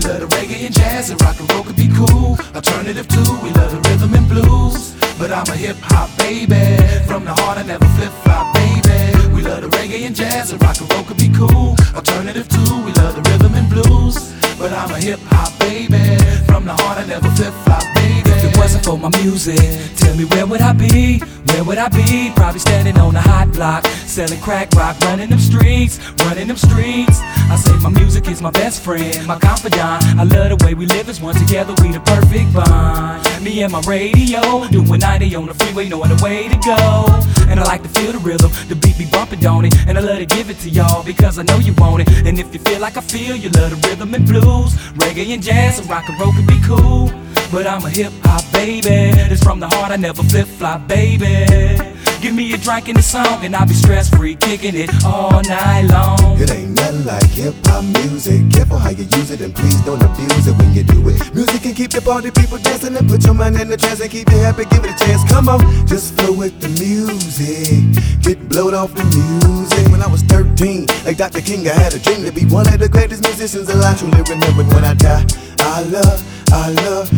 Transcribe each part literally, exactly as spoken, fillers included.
love the reggae and jazz, and rock and roll could be cool. Alternative too, we love the rhythm and blues. But I'm a hip-hop baby, from the heart I never flip-flop baby. We love the reggae and jazz, and rock and roll could be cool. Alternative too, we love the rhythm and blues. But I'm a hip-hop baby, from the heart I never flip-flop baby. If it wasn't for my music, tell me where would I be? Where would I be? Probably standing on a hot block, selling crack rock, running them streets, running them streets. I say my music is my best friend, my confidant. I love the way we live as one together, we the perfect bond. Me and my radio, doing ninety on the freeway, knowing the way to go. And I like to feel the rhythm, the beat be bumping, don't it? And I love to give it to y'all because I know you want it. And if you feel like I feel, you love the rhythm and blues, reggae and jazz, and rock and roll can be cool. But I'm a hip-hop baby, it's from the heart, I never flip-flop baby. Give me a drink in the song and I'll be stress-free, kicking it all night long. It ain't nothing like hip-hop music. Careful how you use it and please don't abuse it when you do it. Music can keep the party people dancing and put your mind in the trance and keep you happy, give it a chance. Come on, just flow with the music. Get blowed off the music. When I was thirteen, like Doctor King, I had a dream to be one of the greatest musicians alive. Truly remember when I die, I love, I love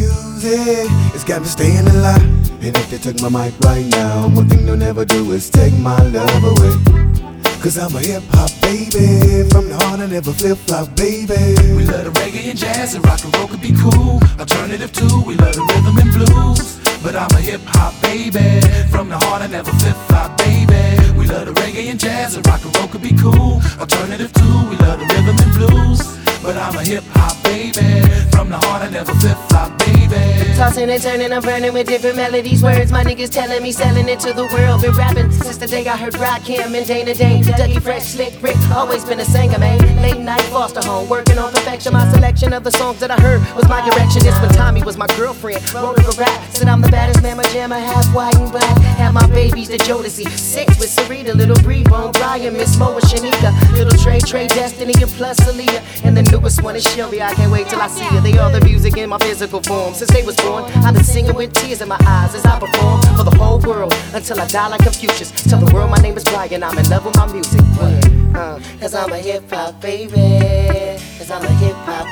music. It's got me staying alive. And if they took my mic right now, one thing they'll never do is take my love away. Cause I'm a hip-hop baby, from the heart I never flip-flop baby. We love the reggae and jazz, and rock and roll could be cool. Alternative too, we love the rhythm and blues. But I'm a hip-hop baby, from the heart I never flip-flop baby. We love the reggae and jazz, and rock and roll could be cool. Alternative too, we love the rhythm and blues. But I'm a hip-hop baby, from the heart I never flip-flop baby. Tossing and turning, I'm burning with different melodies, words. My niggas telling me, selling it to the world. Been rapping since the day I heard Rakim and Dana Dane. Dougie Fresh, Slick Rick, always been a singer, man. Late night foster home, working on perfection. My selection of the songs that I heard was my direction. This when Tommy was my girlfriend, wrote her a rap. Said I'm the baddest man, my jammer, half white and black. Have my babies, the Jodeci. Six with Sarita, little Bree, Bone, Brian, Miss Mo, and Shanika. Little Trey, Trey, Destiny, and plus Aaliyah. And the newest one is Shelby, I can't wait till I see her. They are the music in my physical form. Since they was born, I've been singing with tears in my eyes as I perform for the whole world until I die like Confucius. Tell the world my name is Brian, I'm in love with my music. Uh, Cause I'm a hip-hop baby. Cause I'm a hip-hop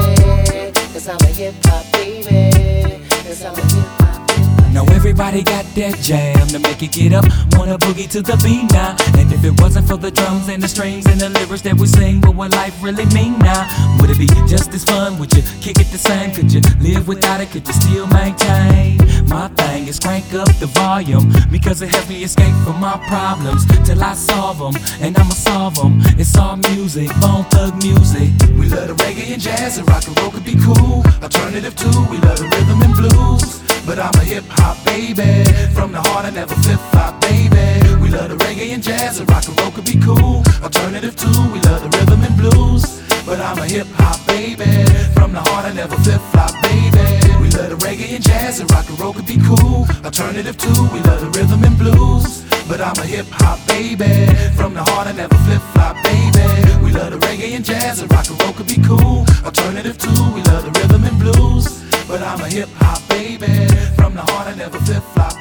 baby. Cause I'm a hip-hop baby. Cause I'm a hip-hop baby. Now everybody got that jam to make you get up, wanna boogie to the beat now. And if it wasn't for the drums and the strings and the lyrics that we sing, what would life really mean now? Would it be just as fun? Would you kick it the same? Could you live without it? Could you still maintain? My thing is crank up the volume, because it helps me escape from my problems till I solve them, and I'ma solve them. It's all music, Bone Thug music. We love the reggae and jazz, and rock and roll could be cool. Alternative too, we love the rhythm and blues. But I'm a hip-hop baby, from the heart I never flip-flop baby. We love the reggae and jazz, and rock and roll could be cool. Alternative too, we love the rhythm and blues. But I'm a hip-hop baby, from the heart I never flip-flop baby. We love the reggae and jazz, and rock and roll could be cool. Alternative too, we love the rhythm and blues. But I'm a hip-hop baby, from the heart I never flip-flop baby. We love the reggae and jazz, and rock and roll could be cool. Alternative too, we love the rhythm and blues. But I'm a hip-hop baby, from the heart I never flip-flop